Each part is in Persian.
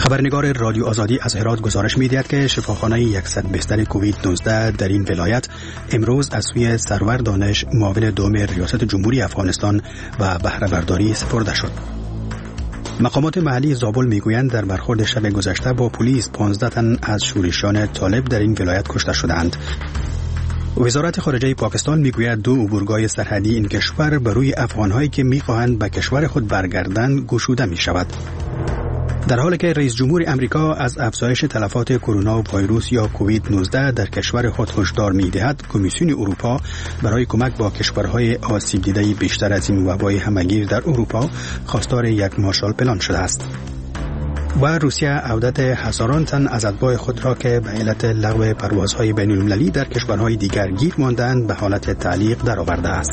خبرنگار رادیو آزادی از هرات گزارش می‌دهد که شفاخانه 100 بستر کووید 19 در این ولایت امروز از سوی سرور دانش معاون دوم ریاست جمهوری افغانستان و بهره برداری سپرده شد. مقامات محلی زابل میگویند در برخورد شب گذشته با پلیس 15 تن از شورشیان طالب در این ولایت کشته شدند. وزارت خارجه پاکستان میگوید 2 عبورگاه سرحدی این کشور بر روی افغان‌هایی که می‌خواهند به کشور خود برگردند گشوده می‌شود. در حالی که رئیس جمهور امریکا از افزایش تلفات کرونا ویروس یا کووید 19 در کشور خود هشدار می‌دهد، کمیسیون اروپا برای کمک با کشورهای آسیب دیده بیشتر از این وبای همه‌گیر در اروپا خواستار یک مارشال پلان شده است. و روسیه عودت هزاران تن از اتباع خود را که به علت لغو پروازهای بین‌المللی در کشورهای دیگر گیر ماندند به حالت تعلیق درآورده است.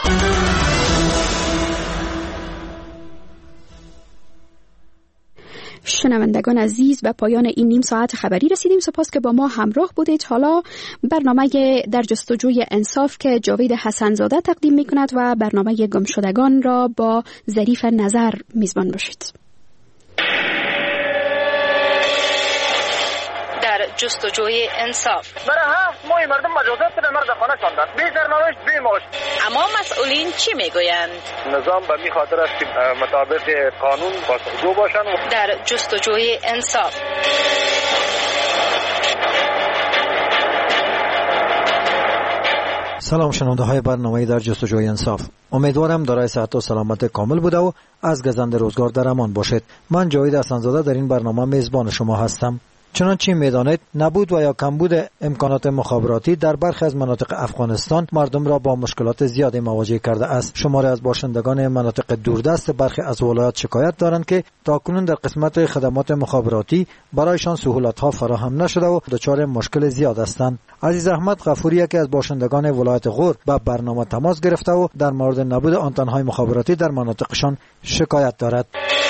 شنوندگان عزیز، به پایان این نیم ساعت خبری رسیدیم. سپاس که با ما همراه بودید. حالا برنامه در جستجوی انصاف که جاوید حسن‌زاده تقدیم می‌کند و برنامه گمشدگان را با ظریف نظر میزبان باشید. جستجوی انصاف. برای 7 ماه مردم مجازات به مرد خانه شاندن، بی سرنوشت بی معاش. اما مسئولین چی میگویند؟ نظام به می خاطر است که مطابق قانون پاسخگو باشند. در جستجوی انصاف. سلام شنونده های برنامه در جستجوی انصاف. امیدوارم دارای صحت و سلامت کامل بوده و از گزند روزگار در امان باشید. من جاوید حسن‌زاده در این برنامه میزبان شما هستم. چنانچه می‌دانید نبود و یا کمبود امکانات مخابراتی در برخی از مناطق افغانستان مردم را با مشکلات زیادی مواجه کرده است. شماری از باشندگان مناطق دوردست برخی از ولایات شکایت دارند که تاکنون در قسمت خدمات مخابراتی برایشان سهولت‌ها فراهم نشده و دچار مشکل زیاد هستند. عزیز احمد غفوری یکی از باشندگان ولایت غور با برنامه تماس گرفته و در مورد نبود آنتن‌های مخابراتی در مناطقشان شکایت دارد.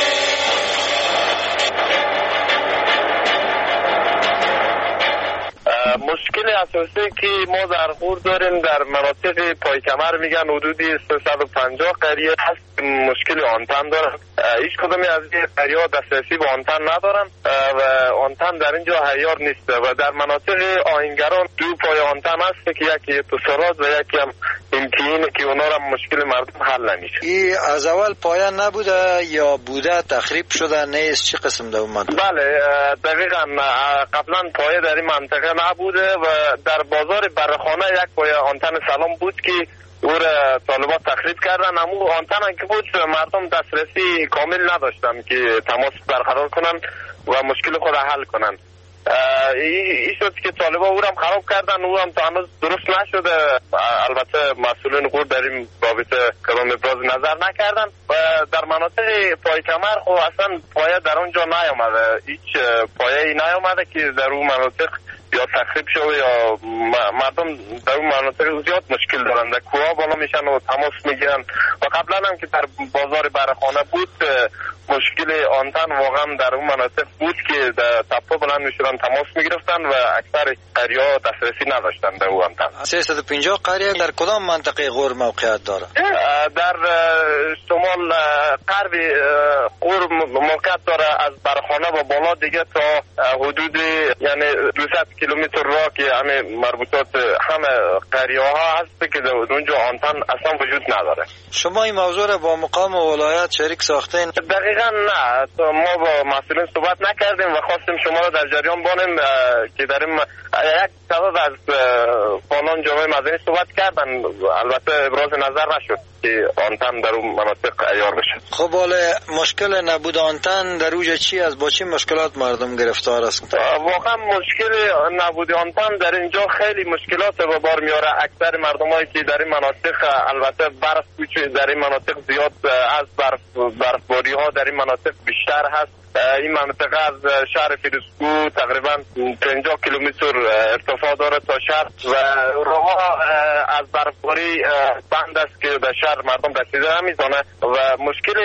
مشکل اساسی که ما در غور داریم در مناطق پای کمر میگن حدودی 350 قریه هست مشکل آنتن دارن. هیچ کدومی از این قریه دسترسی به آنتن ندارن و آنتن در اینجا عیار نیست و در مناطق آهنگران 2 پای آنتن هست که یکی اتصالات و یکی هم امتحان که اونا را مشکل مردم حل نمیشه. این از اول پایه نبوده یا بوده تخریب شده نیست؟ چه قسم ده اومد؟ بله دقیقاً قبلا پایه در این منطقه نبوده و در بازار برخانه یک پایه آنتن سلام بود که او را طالبات تخریب کردن. اما آنتن که بود مردم دسترسی کامل نداشتن که تماس برقرار کنن و مشکل خود حل کنن. این شد که طالبا او را خراب کردن. او هم تا هنوز درست نشده. البته مسئولین غور در این رابطه کدام ابراز نظر نکردن و در مناطق پای کمر خب اصلا پایه در اونجا نیامده. هیچ پایه‌ای نیامده که در اون مناطق یا تخریب شده یا مردم در اون مناطق زیاد مشکل دارن. در کوها بالا میشن و تماس میگیرن و قبلا هم که در بازار برخانه بود مشکل آنتن واقعا در اون مناطق بود که در تپه بلند میشدن تماس میگرفتن و اکثر قریه‌ها دسترسی نداشتن به اون آنتن. 350 قریه در کدام منطقه غور موقعیت داره؟ در شمال غرب غور موقعیت داره. از برخانه و بالا دیگه تا حدود یعنی 200 کیلومتر راه که همه مربوطات همه قریه ها هست که اونجا آنتن اصلا وجود نداره. شما این موضوع را با مقام ولایت شریک ساختین؟ دقیقاً نه، ما با مسئولین صحبت نکردیم و خواستیم شما را در جریان بانیم که در این یک تعداد از فعالان جامعه مدنی صحبت کردن. البته ابراز نظر نشد که آنتن در اون مناطق عیار بشه. خب حالا مشکل نبود آنتن در اوج چی از با چی مشکلات مردم گرفتار است؟ واقعا مشکل نبود آنتن در اینجا خیلی مشکلات به بار میاره. اکثر مردمایی که در این مناطق البته برف کوچه در این مناطق زیاد از برفباری ها در این مناطق بیشتر هست. این منطقه از شهر فیروزکوه تقریبا 50 کیلومتر ارتفاع داره تا شهر و راه از برفباری بند است که در شهر مردم رسیده نمیتونه و مشکل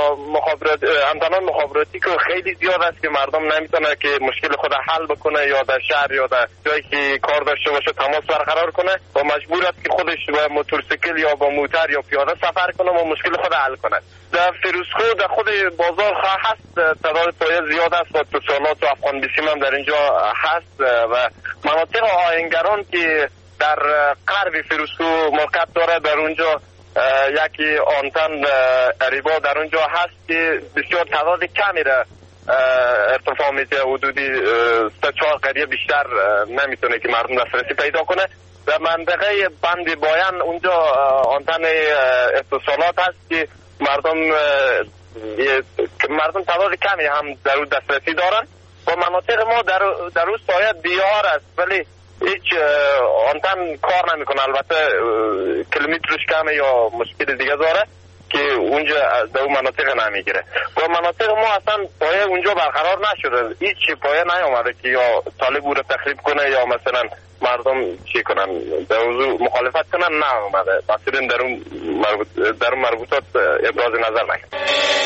آنتن‌های مخابراتی که خیلی زیاد است که مردم نمیتونه که مشکل خود حل بکنه یا در شهر یا در جایی که کار داشته باشه تماس برقرار کنه و مجبور است که خودش با موتورسیکل یا با موتر یا پیاده سفر کنه و مشکل خود حل کنه. در فیروزکوه در خود بازار هست تعداد پایه زیاد است و اتصالات و افغان بیسیم هم در اینجا هست و مناطق آهنگران که در غرب فیروزکوه موقعیت داره در اونجا یکی آنتن اریبا در اونجا هست که بسیار تعداد کمی را ارتفاع میده، حدودی 3-4 قریه بیشتر نمیتونه که مردم دسترسی پیدا کنه. در منطقه بند بایان اونجا آنتن اتصالات هست که مردم تعداد کمی هم در اون دسترسی دارن و مناطق ما در اون سایه دیار است ولی هیچ آنتن کار نمیکنه. البته کیلومترش کمه یا مشکل دیگه داره که اونجا در اون مناطق نمیگیره و مناطق ما اصلا پایه اونجا برقرار نشده، هیچ پایه نیامده که یا طالب او رو تخریب کنه یا مثلا مردم چی کنن در موضوع مخالفت کنن، نیامده. مثلا در اون مربوطات ابراز نظر نکنه.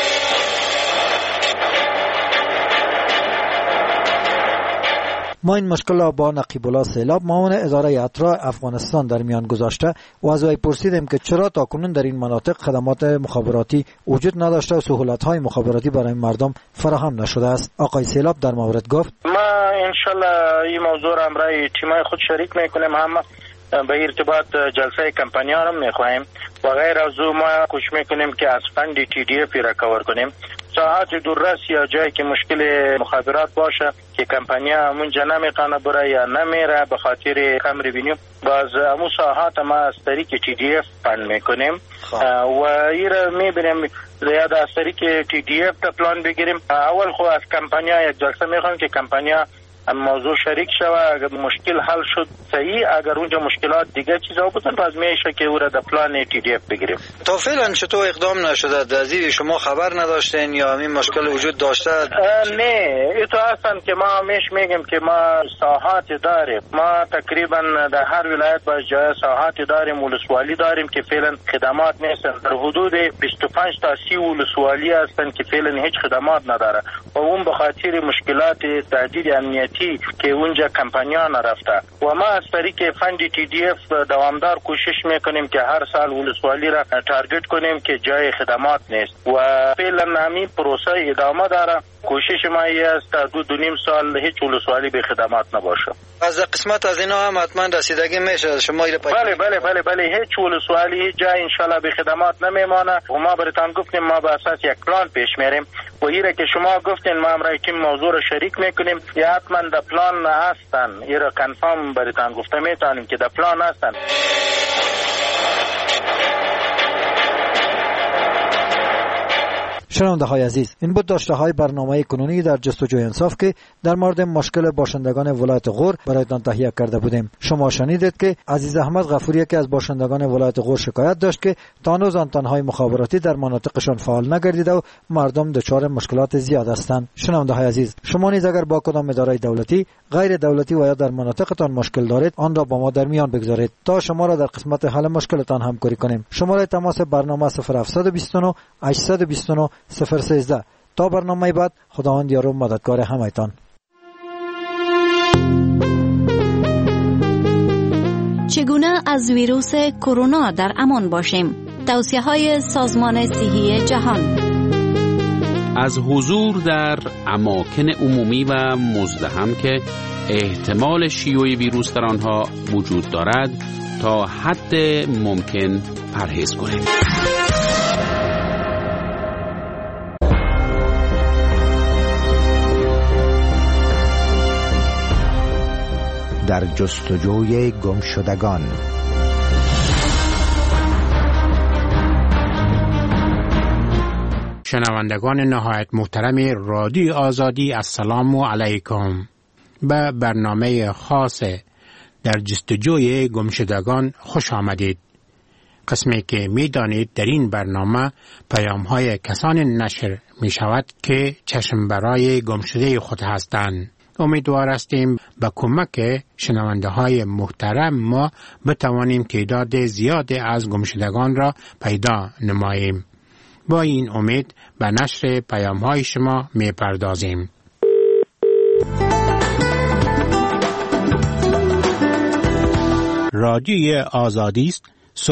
ما این مشکل را با نقیب الله سیلاب معاون اداره اطراع افغانستان در میان گذاشته و از وی پرسیدیم که چرا تاکنون در این مناطق خدمات مخابراتی وجود نداشته و سهولت‌های مخابراتی برای مردم فراهم نشده است. آقای سیلاب در مورد گفت ما انشالله این موضوع را امرای تیمای خود شریک میکنیم، هم به ارتباط جلسه کمپانیا را میخواهیم و غیر از او ما کوشش میکنیم که از فند TDF را کاور کنیم. ساعات دوررس یا جایی که مشکل مخابرات باشه که کمپانیا اونجا نمیتونه بره یا نمیره به خاطر کم ریوینیو، باز امو ساعات ما از طریق TDF فند میکنیم و این را میبینیم زیاد از طریق TDF تا پلان بگیریم. اول خو از کمپانیا یک جلسه میخوایم که کمپانیا موضوع شریک شوه، اگر مشکل حل شد صحیح، اگر اونجا مشکلات دیگه چیزا بودن باز میشه که او را در پلان TDF بگیریم. تا فعلا چطور اقدام نشده؟ از این شما خبر نداشتین یا همین مشکل وجود داشته؟ نه ایتو اصلا که ما میگیم که ما ساحات داریم، ما تقریبا در هر ولایت باز جای ساحات داریم، ولسوالی داریم که فعلا خدمات نیستن. در حدود 25 تا 30 ولسوالی هستن که فعلا هیچ خدمات نداره و اون به خاطر مشکلات تهدید امنیتی که اونجا کمپانیا نرفته و ما از طریق فند TDF دوامدار کوشش میکنیم که هر سال ولسوالی را تارگت کنیم که جای خدمات نیست و فعلا همین پروسه ادامه داره. کوشش ما است تا 2.5 سال هیچ ولسوالی به خدمات نباشه. از قسمت از اینا هم حتما رسیدگی میشه شما ایره بله هیچ ولسوالی هیچ جای انشالله به خدمات نمیمانه و ما براتون گفتیم ما به اساس یک پلان پیش میریم و ایره که شما گفتین ما امرای تیم موضوع رو شریک میکنیم یا حتما در پلان هستن، ایره کنفرم براتون گفته میتونیم که در پلان هستن. شنونده های عزیز، این بود داشته های برنامه کنونی در جستجوی انصاف که در مورد مشکل باشندگان ولایت غور برایتان تهیه کرده بودیم. شما شنیدید که عزیز احمد غفوری که از باشندگان ولایت غور شکایت داشت که تانوز آنتن‌های مخابراتی در مناطقشان فعال نگردیده و مردم دچار مشکلات زیاد هستند. شنونده های عزیز، شما نیز اگر با کدام اداره دولتی، غیر دولتی و یا در مناطقتان مشکل دارید آن را با ما در میان بگذارید تا شما را در قسمت حل مشکلتان همکاری کنیم. شماره تماس برنامه 0729 829 013. تا برنامه بعد، خداوند یار و مددگار همایتان. چگونه از ویروس کرونا در امان باشیم؟ توصیه‌های سازمان صحی جهان. از حضور در اماکن عمومی و مزدحم که احتمال شیوع ویروس در آنها وجود دارد تا حد ممکن پرهیز کنید. در جستجوی گمشدگان. شنوندگان نهایت محترم رادیو آزادی، السلام علیکم. به برنامه خاص در جستجوی گمشدگان خوش آمدید. قسمی که می دانید در این برنامه پیام های کسان نشر می شود که چشم برای گمشده خود هستند. امیدوار هستیم به کمک شنونده های محترم ما بتوانیم تعداد زیاد از گمشدگان را پیدا نماییم. با این امید به نشر پیام های شما می پردازیم. رادیوی آزادی است